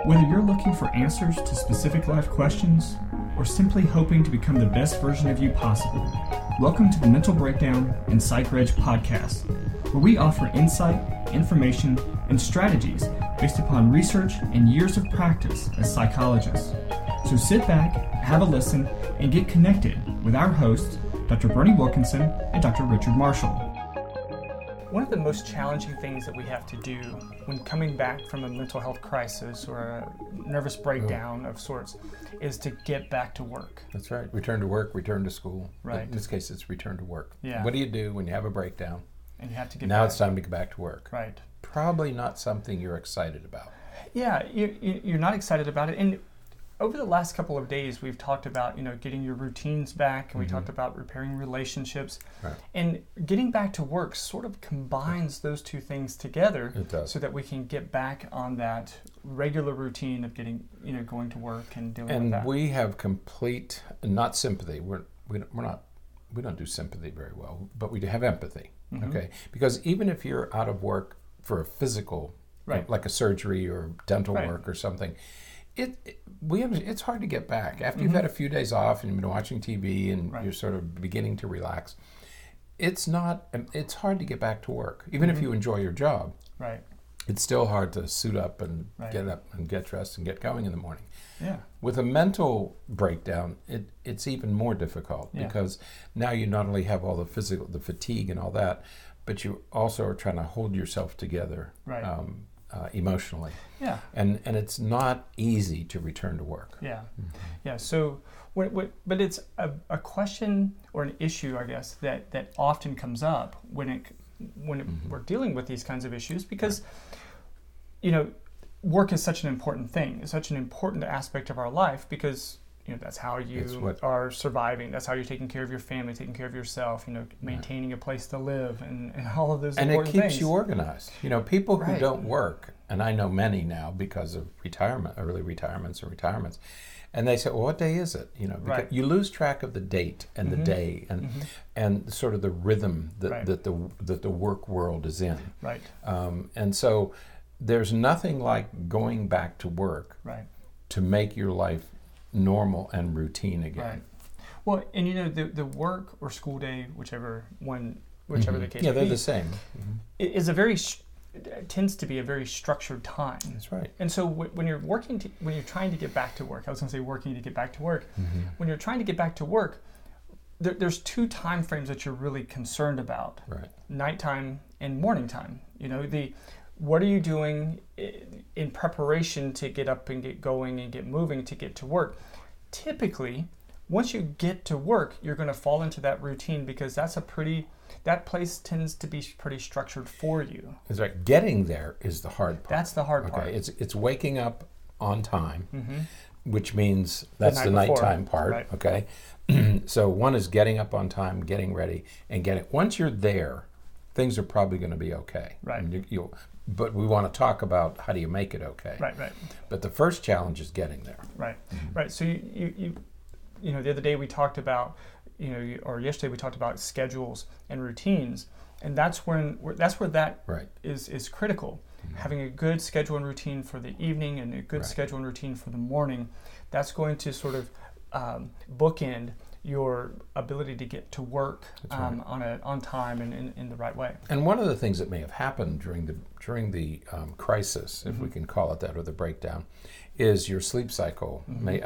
Whether you're looking for answers to specific life questions or simply hoping to become the best version of you possible, welcome to the Mental Breakdown and PsychReg podcast, where we offer insight, information, and strategies based upon research and years of practice as psychologists. So sit back, have a listen, and get connected with our hosts, Dr. Bernie Wilkinson and Dr. Richard Marshall. One of the most challenging things that we have to do when coming back from a mental health crisis or a nervous breakdown of sorts is to get back to work. That's right. Return to work, return to school. Right. In this case, it's return to work. Yeah. What do you do when you have a breakdown? And you have to get Now back. it's time to get back to work. Right. Probably not something you're excited about. Yeah, you're not excited about it. And over the last couple of days, we've talked about, getting your routines back, and we talked about repairing relationships. Right. And getting back to work sort of combines those two things together. It does. So that we can get back on that regular routine of getting, going to work and dealing with that. And we have complete, not sympathy. We don't do sympathy very well, but we do have empathy. Okay, because even if you're out of work for a physical, Right. like a surgery or dental Right. work or something, it's hard to get back after you've had a few days off and you've been watching TV and Right. you're sort of beginning to relax. It's hard to get back to work, even if you enjoy your job. Right. It's still hard to suit up and Right. get up and get dressed and get going in the morning. Yeah. With a mental breakdown, it's even more difficult because now you not only have all the fatigue and all that, but you also are trying to hold yourself together Right. Emotionally. Yeah. And it's not easy to return to work. Yeah. Yeah. So, but it's a question or an issue, I guess, that often comes up when we're dealing with these kinds of issues because, work is such an important thing. It's such an important aspect of our life because that's how you are surviving. That's how you're taking care of your family, taking care of yourself. Maintaining a place to live and all of those important things. And it keeps you organized. People who Right. don't work, and I know many now because of early retirements or retirements, and they say, "Well, what day is it?" Because Right. you lose track of the date and the day and sort of the rhythm that Right. that the work world is in. Right. And so there's nothing like going back to work Right. to make your life normal and routine again. Right. Well, and the work or school day, whichever the case. Yeah, may they're be, the same. is tends to be a very structured time. That's right. And so when you're trying to get back to work, I was going to say working to get back to work. When you're trying to get back to work, there's two time frames that you're really concerned about: Right. nighttime and morning time. What are you doing in preparation to get up and get going and get moving to get to work? Typically, once you get to work, you're going to fall into that routine because that place tends to be pretty structured for you. That's right. Getting there is the hard part. That's the hard part. Okay, it's waking up on time, which means that's the night before. nighttime part. Right. Okay, so one is getting up on time, getting ready, and once you're there, things are probably going to be okay. Right. And but we want to talk about how do you make it okay. Right, right. But the first challenge is getting there. Right, right. So you the other day we talked about, or yesterday we talked about schedules and routines, and that's where that Right. is critical. Having a good schedule and routine for the evening and a good Right. schedule and routine for the morning, that's going to sort of bookend your ability to get to work on time and in the right way. And one of the things that may have happened during the crisis, if we can call it that, or the breakdown, is your sleep cycle.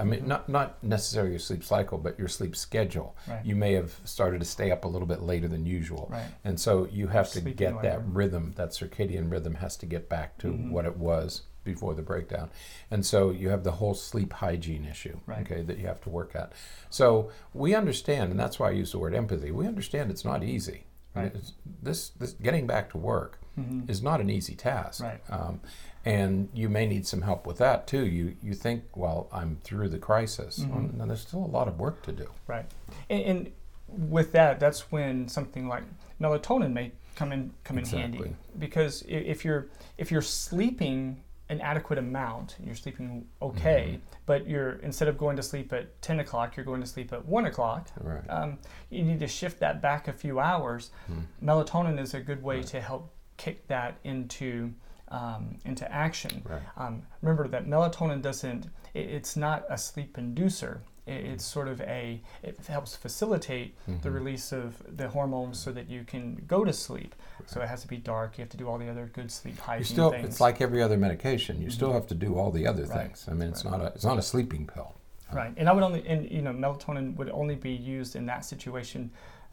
Not necessarily your sleep cycle, but your sleep schedule. Right. You may have started to stay up a little bit later than usual. Right. And so you have to Sleeping get that later. rhythm, that circadian rhythm has to get back to what it was before the breakdown. And so you have the whole sleep hygiene issue, Right. okay, that you have to work at. So we understand, and that's why I use the word empathy, we understand it's not easy. Right. This getting back to work is not an easy task. Right. And you may need some help with that too. You think, well, I'm through the crisis. Well, no, there's still a lot of work to do. Right. And with that's when something like melatonin may come in handy, Exactly. because if you're sleeping an adequate amount, you're sleeping okay, but instead of going to sleep at 10 o'clock, you're going to sleep at 1 o'clock. Right. You need to shift that back a few hours. Melatonin is a good way to help kick that into into action. Right. Remember that melatonin it's not a sleep inducer. It's sort of it helps facilitate the release of the hormones so that you can go to sleep. Right. So it has to be dark. You have to do all the other good sleep hygiene things. It's like every other medication. You still have to do all the other things. I mean, it's not a sleeping pill. Right. And melatonin would only be used in that situation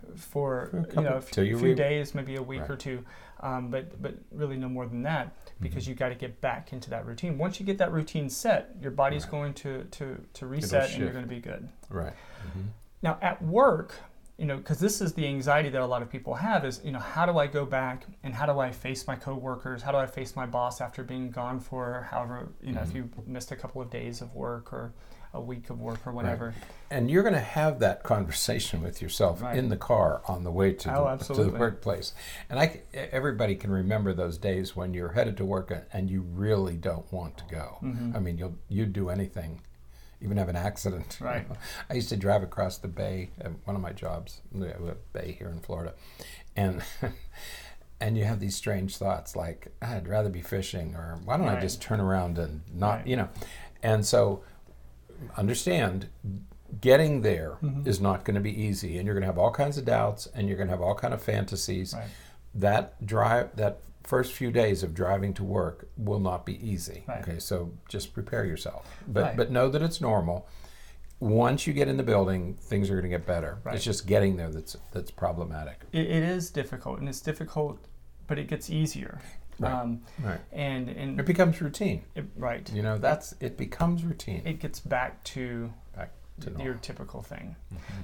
for a few days, maybe a week or two, but really no more than that, because you got to get back into that routine. Once you get that routine set, your body's going to reset and you're going to be good. Right. Now at work, because this is the anxiety that a lot of people have is, how do I go back and how do I face my coworkers? How do I face my boss after being gone for however, if you missed a couple of days of work or a week of work or whatever. Right. And you're going to have that conversation with yourself in the car on the way to the workplace. And everybody can remember those days when you're headed to work and you really don't want to go. I mean, you'd do anything, even have an accident. Right. I used to drive across the bay at one of my jobs, the bay here in Florida, and and you have these strange thoughts like, I'd rather be fishing, or why don't I just turn around and not, And so understand, getting there is not going to be easy, and you're going to have all kinds of doubts, and you're going to have all kind of fantasies. Right. That first few days of driving to work will not be easy. Right. Okay, so just prepare yourself, but know that it's normal. Once you get in the building, things are going to get better. Right. It's just getting there that's problematic. It is difficult, and it's difficult, but it gets easier. Right. And it becomes routine. Right. It becomes routine. It gets back to your typical thing.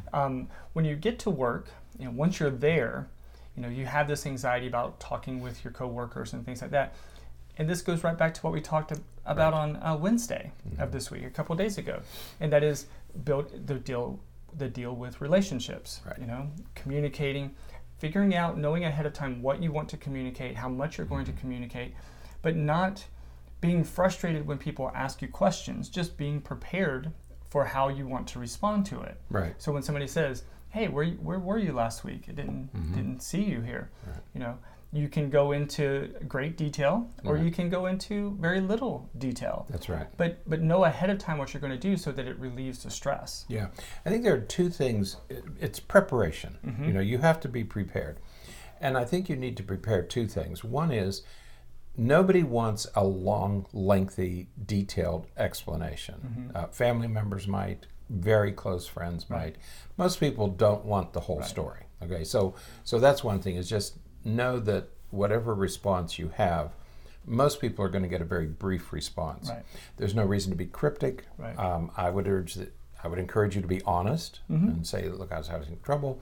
When you get to work, once you're there, you have this anxiety about talking with your coworkers and things like that. And this goes right back to what we talked about on Wednesday of this week, a couple of days ago, and that is build the deal with relationships. Right. Communicating. Figuring out, knowing ahead of time what you want to communicate, how much you're going to communicate, but not being frustrated when people ask you questions, just being prepared for how you want to respond to it. Right. So when somebody says, hey, where were you last week? I didn't see you here. Right. You can go into great detail, or you can go into very little detail. That's right. But know ahead of time what you're going to do so that it relieves the stress. Yeah. I think there are two things. It's preparation. You have to be prepared. And I think you need to prepare two things. One is, nobody wants a long, lengthy, detailed explanation. Family members might, very close friends might. Most people don't want the whole story. Okay, so that's one thing, is just know that whatever response you have, most people are going to get a very brief response. Right. There's no reason to be cryptic. Right. I would encourage you to be honest and say, look, I was having trouble.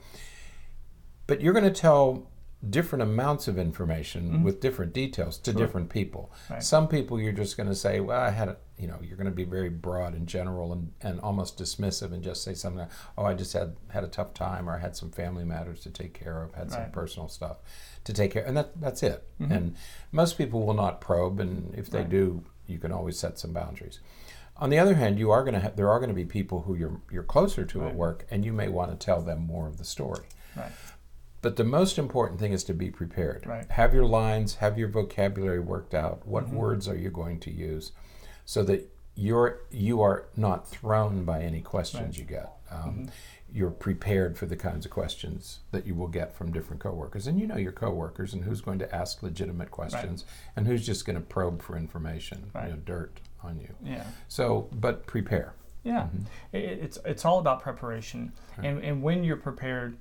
But you're going to tell different amounts of information with different details to different people. Right. Some people you're just going to say, well, you're going to be very broad and general and almost dismissive and just say something like, oh, I just had a tough time, or I had some family matters to take care of, had some personal stuff to take care of, and that's it. And most people will not probe, and if they do, you can always set some boundaries. On the other hand, there are going to be people who you're closer to at work, and you may want to tell them more of the story. Right. But the most important thing is to be prepared. Right. Have your lines, have your vocabulary worked out. What words are you going to use, so that you are not thrown by any questions you get. You're prepared for the kinds of questions that you will get from different coworkers, and you know your coworkers and who's going to ask legitimate questions and who's just going to probe for information, dirt on you. Yeah. So, but prepare. Yeah, it's all about preparation, and when you're prepared,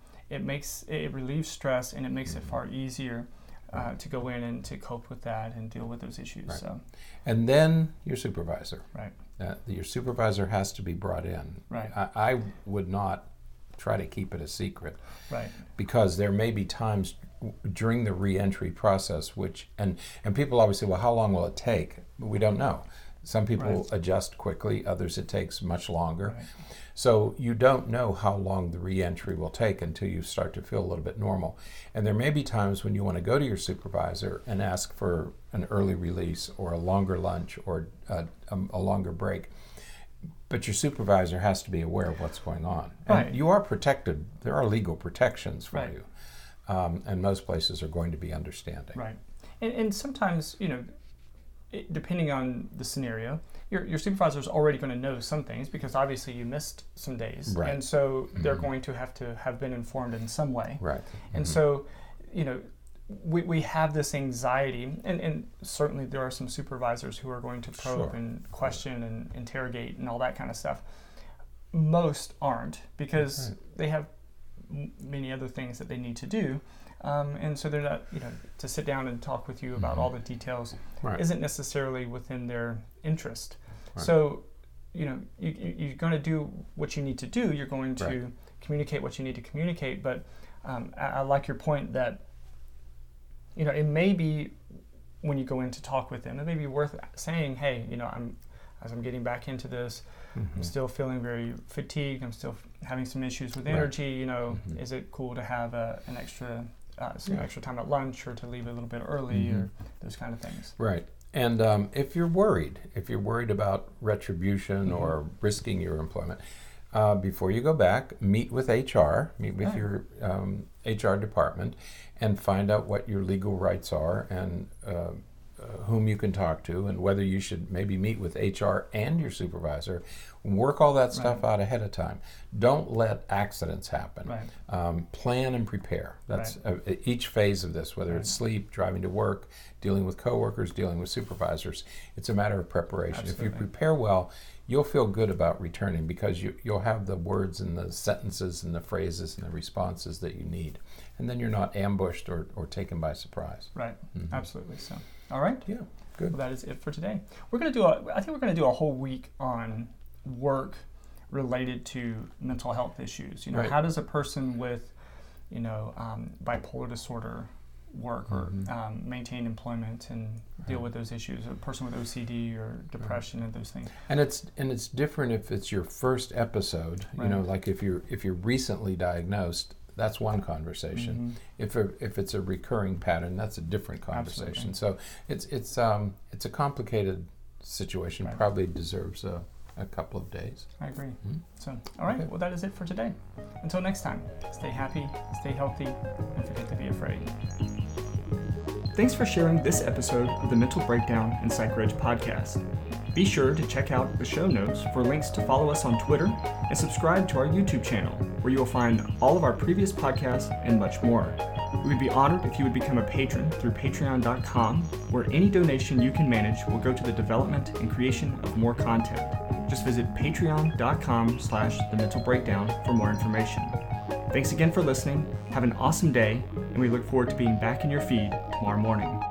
it relieves stress, and it makes it far easier to go in and to cope with that and deal with those issues. Right. So, and then your supervisor. Right. Your supervisor has to be brought in. Right. I would not try to keep it a secret. Right. Because there may be times during the re-entry process and people always say, well, how long will it take? We don't know. Some people adjust quickly, others it takes much longer. Right. So you don't know how long the re-entry will take until you start to feel a little bit normal. And there may be times when you want to go to your supervisor and ask for an early release or a longer lunch or a longer break. But your supervisor has to be aware of what's going on. And you are protected. There are legal protections for you. And most places are going to be understanding. Right. And sometimes, depending on the scenario, your supervisor is already going to know some things because obviously you missed some days, Right. and so they're going to have been informed in some way. Right. And so, we have this anxiety, and certainly there are some supervisors who are going to probe Sure. and question and interrogate and all that kind of stuff. Most aren't because they have many other things that they need to do. And so they're not, to sit down and talk with you about all the details Right. isn't necessarily within their interest. Right. So, you're going to do what you need to do. You're going to Right. communicate what you need to communicate. But I like your point that, it may be when you go in to talk with them, it may be worth saying, hey, as I'm getting back into this, I'm still feeling very fatigued. I'm still having some issues with energy. Is it cool to have an extra extra time at lunch, or to leave a little bit early, or those kind of things? Right. And if you're worried about retribution or risking your employment, before you go back, meet with HR, meet with your HR department, and find out what your legal rights are and whom you can talk to, and whether you should maybe meet with HR and your supervisor. Work all that stuff out ahead of time. Don't let accidents happen. Right. Plan and prepare. That's each phase of this, whether it's sleep, driving to work, dealing with coworkers, dealing with supervisors. It's a matter of preparation. Absolutely. If you prepare well, you'll feel good about returning because you'll have the words and the sentences and the phrases and the responses that you need. And then you're not ambushed or taken by surprise. Right. Absolutely. So, all right. Yeah, good. Well, that is it for today. I think we're going to do a whole week on work related to mental health issues. Right. How does a person with, bipolar disorder work or maintain employment and deal with those issues? A person with OCD or depression and those things. And it's different if it's your first episode. Right. Like if you're recently diagnosed, that's one conversation. If it's a recurring pattern, that's a different conversation. Absolutely. So it's a complicated situation. Right. Probably deserves a couple of days. I agree. So, all right. Okay. Well, that is it for today. Until next time, stay happy, stay healthy, and forget to be afraid. Thanks for sharing this episode of the Mental Breakdown and PsychReg podcast. Be sure to check out the show notes for links to follow us on Twitter and subscribe to our YouTube channel, where you will find all of our previous podcasts and much more. We would be honored if you would become a patron through patreon.com, where any donation you can manage will go to the development and creation of more content. Just visit patreon.com/thementalbreakdown for more information. Thanks again for listening. Have an awesome day, and we look forward to being back in your feed tomorrow morning.